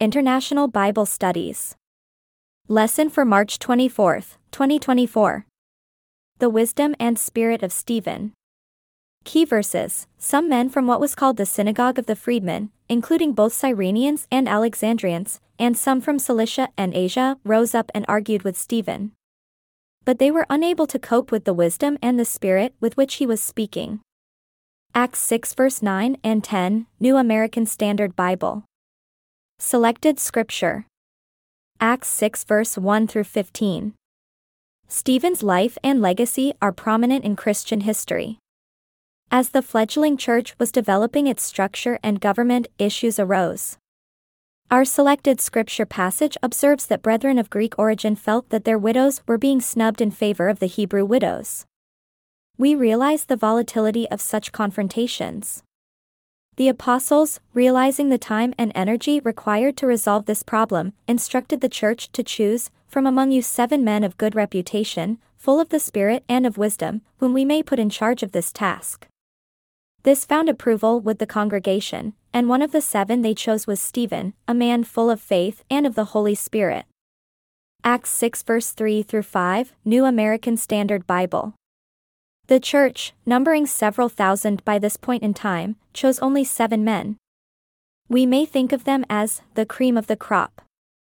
International Bible Studies. Lesson for March 24, 2024. The Wisdom and Spirit of Stephen. Key verses. Some men from what was called the Synagogue of the Freedmen, including both Cyrenians and Alexandrians, and some from Cilicia and Asia, rose up and argued with Stephen. But they were unable to cope with the wisdom and the spirit with which he was speaking. Acts 6 verse 9 and 10, New American Standard Bible. Selected Scripture. Acts 6 verse 1 through 15. Stephen's life and legacy are prominent in Christian history. As the fledgling church was developing its structure and government, issues arose. Our selected scripture passage observes that brethren of Greek origin felt that their widows were being snubbed in favor of the Hebrew widows. We realize the volatility of such confrontations. The apostles, realizing the time and energy required to resolve this problem, instructed the church to choose, from among you 7 men of good reputation, full of the Spirit and of wisdom, whom we may put in charge of this task. This found approval with the congregation, and one of the 7 they chose was Stephen, a man full of faith and of the Holy Spirit. Acts 6 verse 3 through 5, New American Standard Bible. The church, numbering several thousand by this point in time, chose only 7 men. We may think of them as the cream of the crop.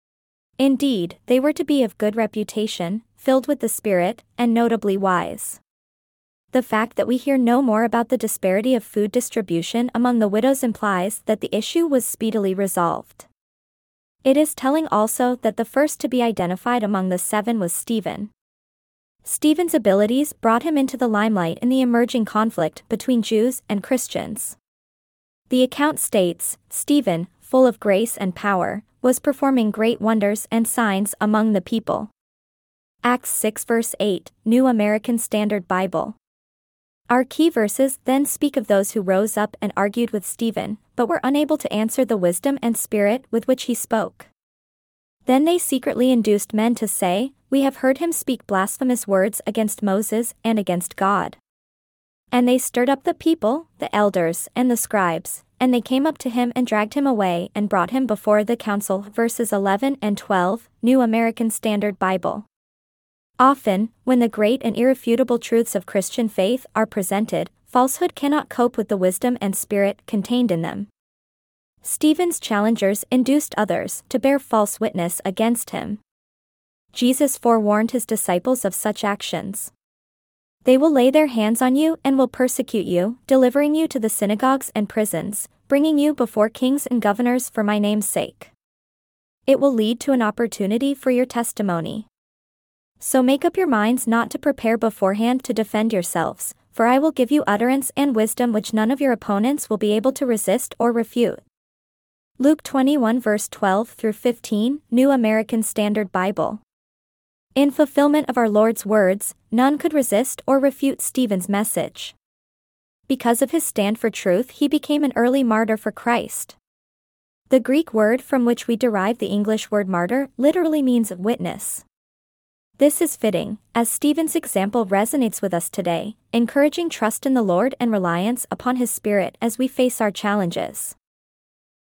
Indeed, they were to be of good reputation, filled with the Spirit, and notably wise. The fact that we hear no more about the disparity of food distribution among the widows implies that the issue was speedily resolved. It is telling also that the first to be identified among the 7 was Stephen. Stephen's abilities brought him into the limelight in the emerging conflict between Jews and Christians. The account states, Stephen, full of grace and power, was performing great wonders and signs among the people. Acts 6 verse 8, New American Standard Bible. Our key verses then speak of those who rose up and argued with Stephen, but were unable to answer the wisdom and spirit with which he spoke. Then they secretly induced men to say, We have heard him speak blasphemous words against Moses and against God. And they stirred up the people, the elders, and the scribes, and they came up to him and dragged him away and brought him before the council. Verses 11 and 12, New American Standard Bible. Often, when the great and irrefutable truths of Christian faith are presented, falsehood cannot cope with the wisdom and spirit contained in them. Stephen's challengers induced others to bear false witness against him. Jesus forewarned his disciples of such actions. They will lay their hands on you and will persecute you, delivering you to the synagogues and prisons, bringing you before kings and governors for my name's sake. It will lead to an opportunity for your testimony. So make up your minds not to prepare beforehand to defend yourselves, for I will give you utterance and wisdom which none of your opponents will be able to resist or refute. Luke 21 verse 12 through 15, New American Standard Bible. In fulfillment of our Lord's words, none could resist or refute Stephen's message. Because of his stand for truth, he became an early martyr for Christ. The Greek word from which we derive the English word martyr literally means witness. This is fitting, as Stephen's example resonates with us today, encouraging trust in the Lord and reliance upon His Spirit as we face our challenges.